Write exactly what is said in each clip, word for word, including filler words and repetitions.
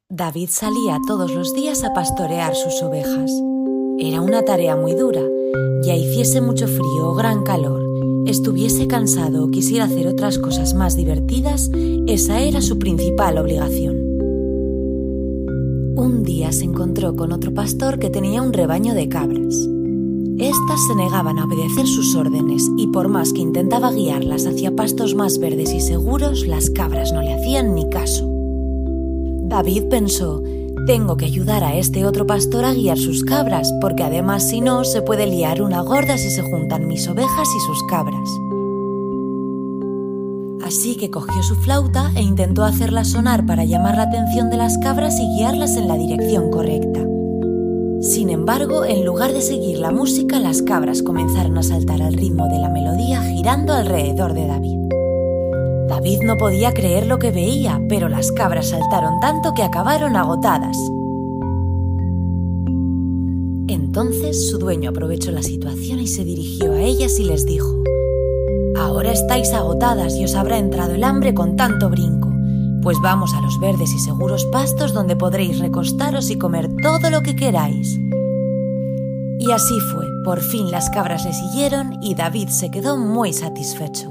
David salía todos los días a pastorear sus ovejas. Era una tarea muy dura, ya hiciese mucho frío o gran calor, estuviese cansado o quisiera hacer otras cosas más divertidas, esa era su principal obligación. Un día se encontró con otro pastor que tenía un rebaño de cabras. Estas se negaban a obedecer sus órdenes y por más que intentaba guiarlas hacia pastos más verdes y seguros, las cabras no le hacían ni caso. David pensó, tengo que ayudar a este otro pastor a guiar sus cabras, porque además si no, se puede liar una gorda si se juntan mis ovejas y sus cabras. Así que cogió su flauta e intentó hacerla sonar para llamar la atención de las cabras y guiarlas en la dirección correcta. Sin embargo, en lugar de seguir la música, las cabras comenzaron a saltar al ritmo de la melodía girando alrededor de David. David no podía creer lo que veía, pero las cabras saltaron tanto que acabaron agotadas. Entonces su dueño aprovechó la situación y se dirigió a ellas y les dijo: «Ahora estáis agotadas y os habrá entrado el hambre con tanto brinco. Pues vamos a los verdes y seguros pastos donde podréis recostaros y comer todo lo que queráis». Y así fue, por fin las cabras le siguieron y David se quedó muy satisfecho.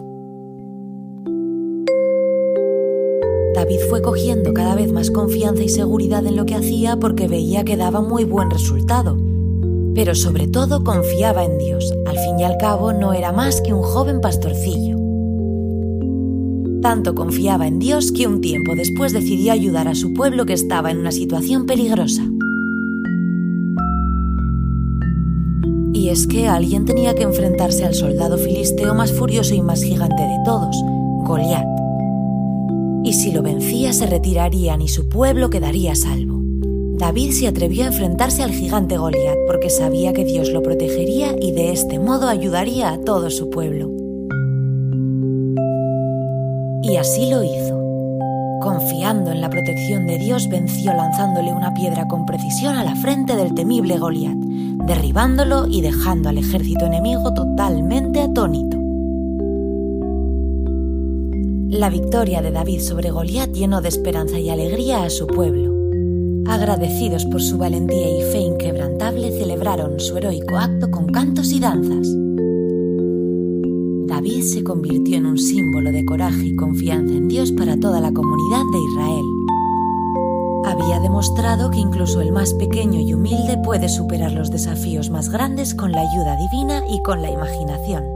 David fue cogiendo cada vez más confianza y seguridad en lo que hacía porque veía que daba muy buen resultado. Pero sobre todo confiaba en Dios. Al fin y al cabo no era más que un joven pastorcillo. Tanto confiaba en Dios que un tiempo después decidió ayudar a su pueblo que estaba en una situación peligrosa. Y es que alguien tenía que enfrentarse al soldado filisteo más furioso y más gigante de todos, Goliat. Y si lo vencía se retirarían y su pueblo quedaría a salvo. David se atrevió a enfrentarse al gigante Goliat porque sabía que Dios lo protegería y de este modo ayudaría a todo su pueblo. Y así lo hizo. Confiando en la protección de Dios, venció lanzándole una piedra con precisión a la frente del temible Goliat, derribándolo y dejando al ejército enemigo totalmente atónito. La victoria de David sobre Goliat llenó de esperanza y alegría a su pueblo. Agradecidos por su valentía y fe inquebrantable, celebraron su heroico acto con cantos y danzas. David se convirtió en un símbolo de coraje y confianza en Dios para toda la comunidad de Israel. Había demostrado que incluso el más pequeño y humilde puede superar los desafíos más grandes con la ayuda divina y con la imaginación.